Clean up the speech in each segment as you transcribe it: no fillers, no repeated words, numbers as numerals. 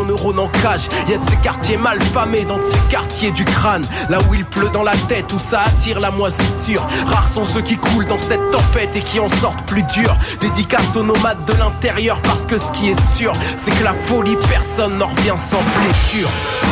nos neurones en cage. Y a de ces quartiers mal famés dans de ces quartiers du crâne. Là où il pleut dans la tête, où ça attire la moisissure. Rares sont ceux qui coulent dans cette tempête et qui en sortent plus durs. Dédicace aux nomades de l'intérieur, parce que ce qui est sûr, c'est que la folie, personne n'en revient sans blessure.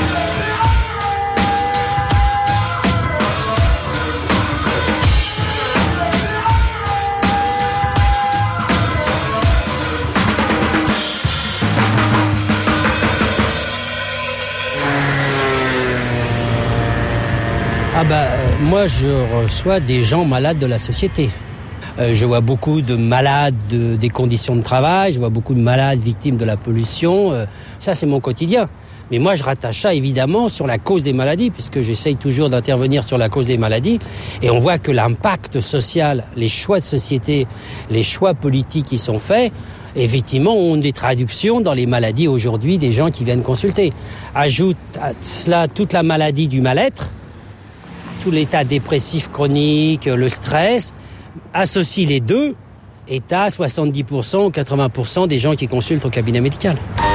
Moi, je reçois des gens malades de la société. Je vois beaucoup de malades des conditions de travail, je vois beaucoup de malades victimes de la pollution. Ça, c'est mon quotidien. Mais moi, je rattache ça évidemment sur la cause des maladies, puisque j'essaye toujours d'intervenir sur la cause des maladies. Et on voit que l'impact social, les choix de société, les choix politiques qui sont faits, effectivement, ont des traductions dans les maladies aujourd'hui des gens qui viennent consulter. Ajoute à cela toute la maladie du mal-être, tout l'état dépressif chronique, le stress, associe les deux, et t'as 70% ou 80% des gens qui consultent au cabinet médical.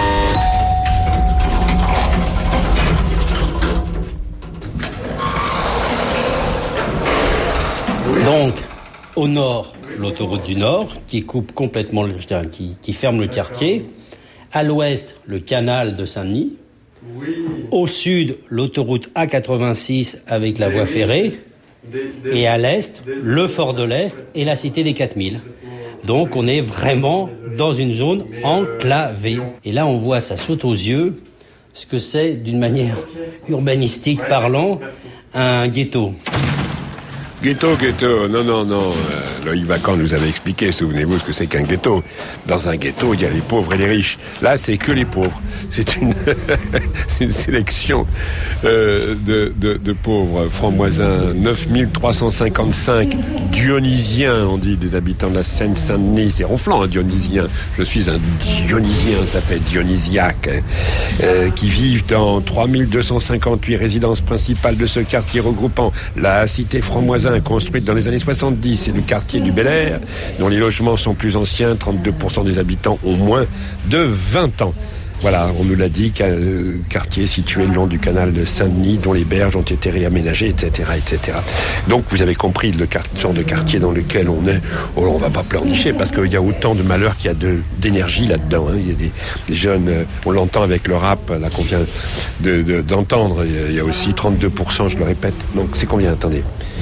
Donc, au nord, l'autoroute du Nord, qui coupe complètement, qui ferme le quartier. À l'ouest, le canal de Saint-Denis. Oui. Au sud, l'autoroute A86 avec la voie ferrée. Et à l'est, le Fort de l'Est et la Cité des 4000. Donc on est vraiment dans une zone enclavée. Et là, on voit, ça saute aux yeux, ce que c'est, d'une manière urbanistique parlant, un ghetto. Ghetto, non. Loïc Vacan nous avait expliqué, souvenez-vous, ce que c'est qu'un ghetto. Dans un ghetto, il y a les pauvres et les riches. Là, c'est que les pauvres. C'est une, c'est une sélection de pauvres francs-moisins. 9355 Dionysiens, on dit, des habitants de la Seine-Saint-Denis. C'est ronflant, un Dionysien. Je suis un Dionysien, ça fait dionysiaque. Qui vivent dans 3258 résidences principales de ce quartier regroupant la cité franc-moisin construite dans les années 70 et le quartier du Bel Air, dont les logements sont plus anciens, 32% des habitants ont moins de 20 ans. Voilà, on nous l'a dit, quartier situé le long du canal de Saint-Denis, dont les berges ont été réaménagées, etc., etc. Donc, vous avez compris le genre de quartier dans lequel on est. Oh, on va pas pleurnicher, parce qu'il y a autant de malheur qu'il y a d'énergie là-dedans. Hein. Il y a des jeunes, on l'entend avec le rap, là, qu'on vient d'entendre. Il y a aussi 32%, je le répète. Donc, c'est combien, attendez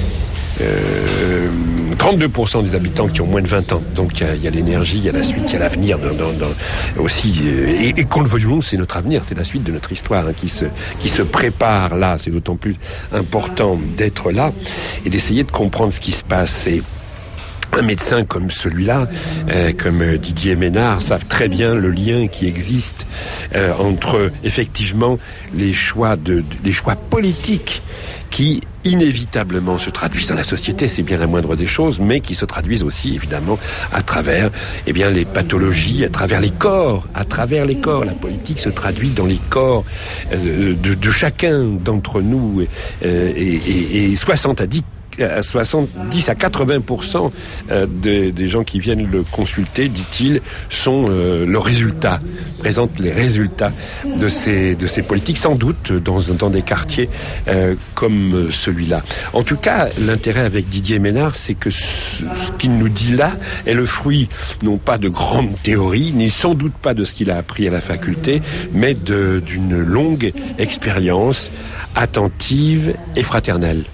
32% des habitants qui ont moins de 20 ans. Donc il y a l'énergie, il y a la suite, il y a l'avenir aussi. Et qu'on le veuille ou non, c'est notre avenir, c'est la suite de notre histoire qui se prépare là. C'est d'autant plus important d'être là et d'essayer de comprendre ce qui se passe. Et un médecin comme celui-là, comme Didier Ménard, savent très bien le lien qui existe entre effectivement les choix politiques qui inévitablement se traduisent dans la société, c'est bien la moindre des choses, mais qui se traduisent aussi évidemment à travers les pathologies, à travers les corps. La politique se traduit dans les corps de chacun d'entre nous et 70 à 80% des gens qui viennent le consulter, dit-il, sont présentent les résultats de ces politiques, sans doute dans des quartiers comme celui-là. En tout cas, l'intérêt avec Didier Ménard, c'est que ce qu'il nous dit là est le fruit, non pas de grandes théories, ni sans doute pas de ce qu'il a appris à la faculté, mais d'une longue expérience attentive et fraternelle.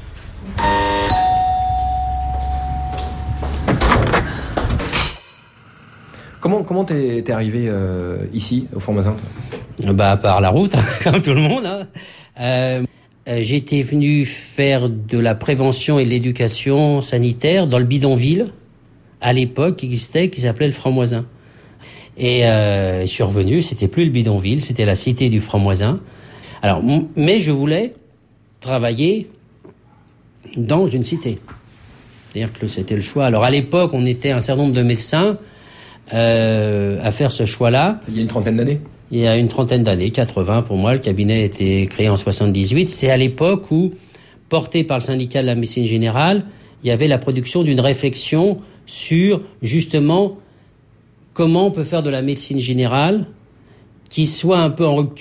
Comment t'es arrivé ici, au Franc-Moisin? Par la route, comme tout le monde. J'étais venu faire de la prévention et de l'éducation sanitaire dans le bidonville, à l'époque, qui s'appelait le Franc-Moisin. Et je suis revenu, c'était plus le bidonville, c'était la cité du Franc-Moisin. Alors, mais je voulais travailler dans une cité. C'est-à-dire que c'était le choix. Alors, à l'époque, on était un certain nombre de médecins à faire ce choix-là. Il y a une trentaine d'années? Il y a une trentaine d'années, 80 pour moi. Le cabinet a été créé en 78. C'est à l'époque où, porté par le syndicat de la médecine générale, il y avait la production d'une réflexion sur, justement, comment on peut faire de la médecine générale qui soit un peu en rupture